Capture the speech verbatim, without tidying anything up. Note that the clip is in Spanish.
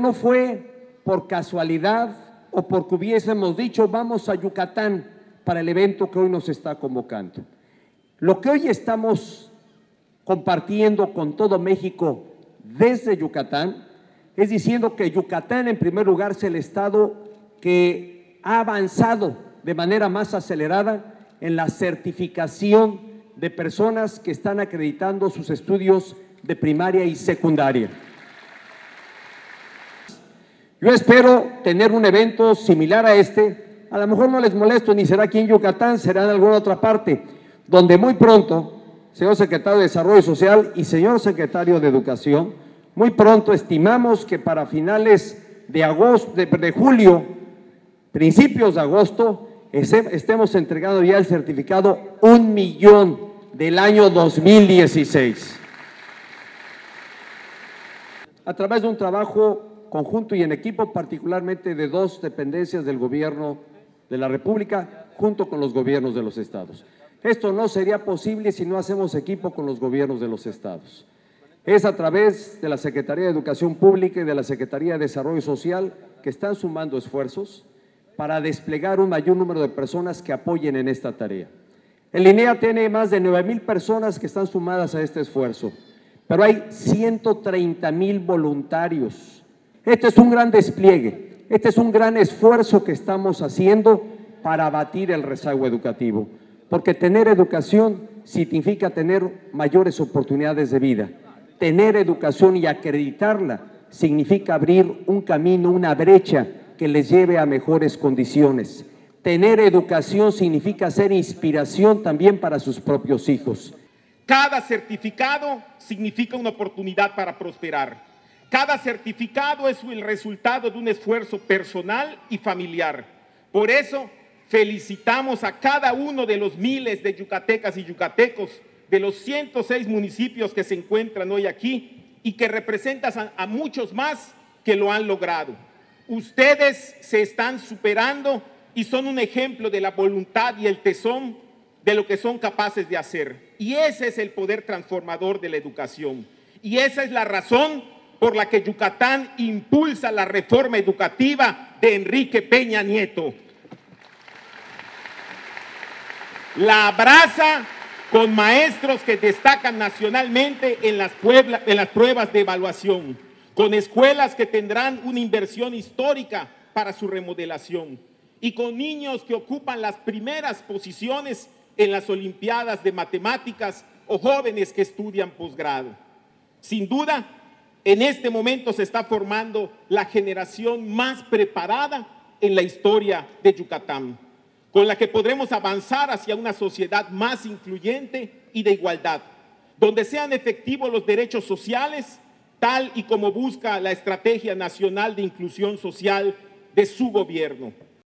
no fue por casualidad o porque hubiésemos dicho vamos a Yucatán para el evento que hoy nos está convocando. Lo que hoy estamos compartiendo con todo México desde Yucatán es diciendo que Yucatán en primer lugar es el estado que ha avanzado de manera más acelerada en la certificación de personas que están acreditando sus estudios de primaria y secundaria. Yo espero tener un evento similar a este, a lo mejor no les molesto ni será aquí en Yucatán, será en alguna otra parte, donde muy pronto, señor secretario de Desarrollo Social y señor secretario de Educación, muy pronto estimamos que para finales de agosto, de, de julio, principios de agosto, estemos entregando ya el certificado un millón del año dos mil dieciséis. A través de un trabajo conjunto y en equipo, particularmente de dos dependencias del gobierno de la República, junto con los gobiernos de los estados. Esto no sería posible si no hacemos equipo con los gobiernos de los estados. Es a través de la Secretaría de Educación Pública y de la Secretaría de Desarrollo Social que están sumando esfuerzos para desplegar un mayor número de personas que apoyen en esta tarea. El INEA tiene más de nueve mil personas que están sumadas a este esfuerzo, pero hay ciento treinta mil voluntarios. Este es un gran despliegue, este es un gran esfuerzo que estamos haciendo para abatir el rezago educativo, porque tener educación significa tener mayores oportunidades de vida. Tener educación y acreditarla significa abrir un camino, una brecha que les lleve a mejores condiciones. Tener educación significa ser inspiración también para sus propios hijos. Cada certificado significa una oportunidad para prosperar. Cada certificado es el resultado de un esfuerzo personal y familiar. Por eso, felicitamos a cada uno de los miles de yucatecas y yucatecos de los ciento seis municipios que se encuentran hoy aquí y que representan a, a muchos más que lo han logrado. Ustedes se están superando y son un ejemplo de la voluntad y el tesón de lo que son capaces de hacer. Y ese es el poder transformador de la educación. Y esa es la razón por la que Yucatán impulsa la reforma educativa de Enrique Peña Nieto. La abraza con maestros que destacan nacionalmente en las, puebla, en las pruebas de evaluación, con escuelas que tendrán una inversión histórica para su remodelación y con niños que ocupan las primeras posiciones en las olimpiadas de matemáticas o jóvenes que estudian posgrado. Sin duda, en este momento se está formando la generación más preparada en la historia de Yucatán, con la que podremos avanzar hacia una sociedad más incluyente y de igualdad, donde sean efectivos los derechos sociales, tal y como busca la Estrategia Nacional de Inclusión Social de su gobierno.